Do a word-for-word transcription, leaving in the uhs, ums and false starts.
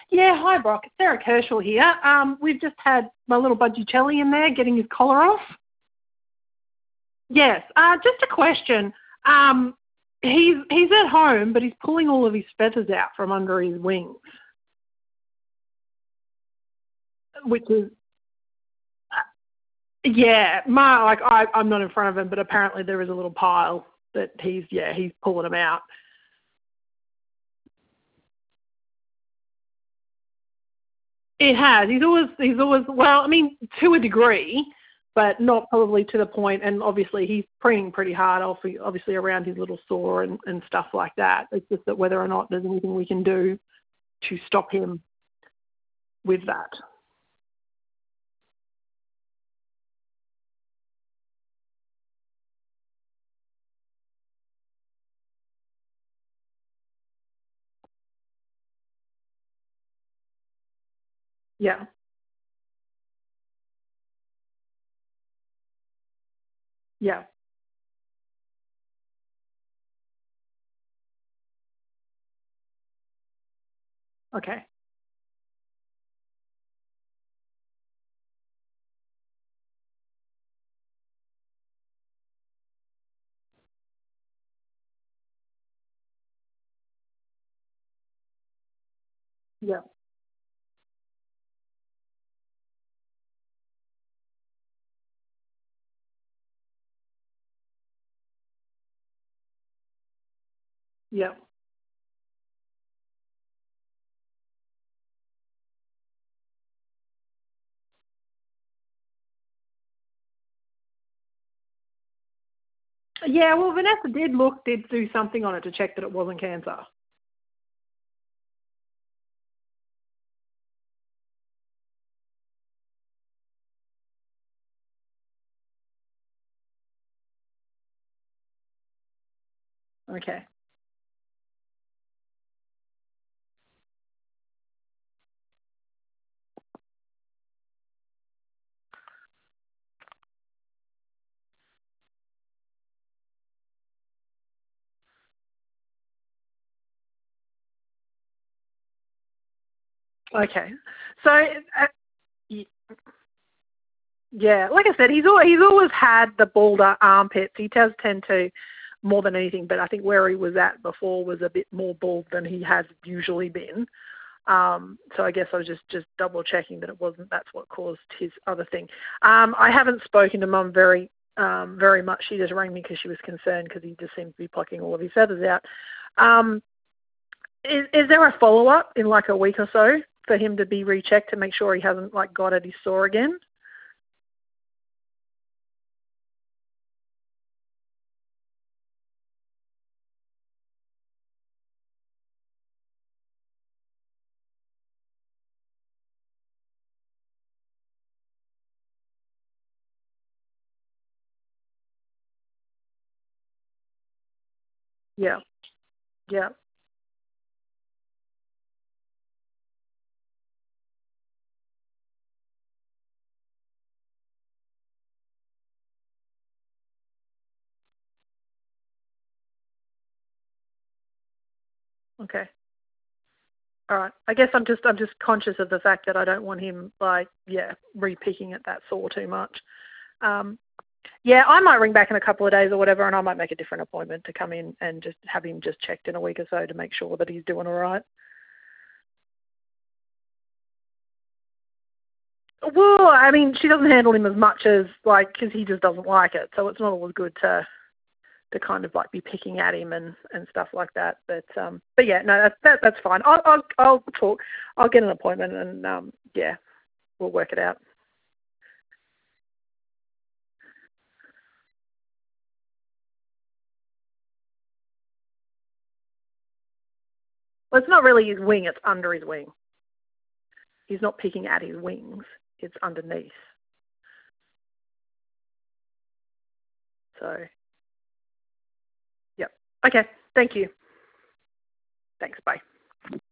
Yeah, hi Brock. It's Sarah Kershaw here. Um, we've just had my little budgie Chelly in there getting his collar off. Yes. Uh, just a question. Um, he's he's at home, but he's pulling all of his feathers out from under his wings, which is yeah. My like I I'm not in front of him, but apparently there is a little pile that he's yeah he's pulling them out. It has. He's always he's always well. I mean, to a degree, but not probably to the point. And obviously, he's preening pretty hard, obvi- obviously around his little sore and, and stuff like that. It's just that whether or not there's anything we can do to stop him with that. Yeah. Yeah. Okay. Yeah. Yeah. Yeah. Well, Vanessa did look, did do something on it to check that it wasn't cancer. Okay. Okay. So, uh, y- yeah, like I said, he's always, he's always had the balder armpits. He does tend to more than anything, but I think where he was at before was a bit more bald than he has usually been. Um, so I guess I was just, just double checking that it wasn't that's what caused his other thing. Um, I haven't spoken to Mum very um, very much. She just rang me because she was concerned because he just seems to be plucking all of his feathers out. Um, is, is there a follow up in like a week or so for him to be rechecked to make sure he hasn't like got at his sore again? Yeah, yeah, okay. All right. I guess I'm just I'm just conscious of the fact that I don't want him like yeah re-picking at that sore too much. Um, yeah, I might ring back in a couple of days or whatever, and I might make a different appointment to come in and just have him just checked in a week or so to make sure that he's doing all right. Well, I mean, she doesn't handle him as much as like because he just doesn't like it, so it's not always good to to kind of like be picking at him and, and stuff like that. But um, but yeah, no, that, that that's fine. I'll I'll I'll talk. I'll get an appointment and um, yeah, we'll work it out. Well, it's not really his wing; it's under his wing. He's not picking at his wings; it's underneath. So, yep. Okay. Thank you. Thanks. Bye.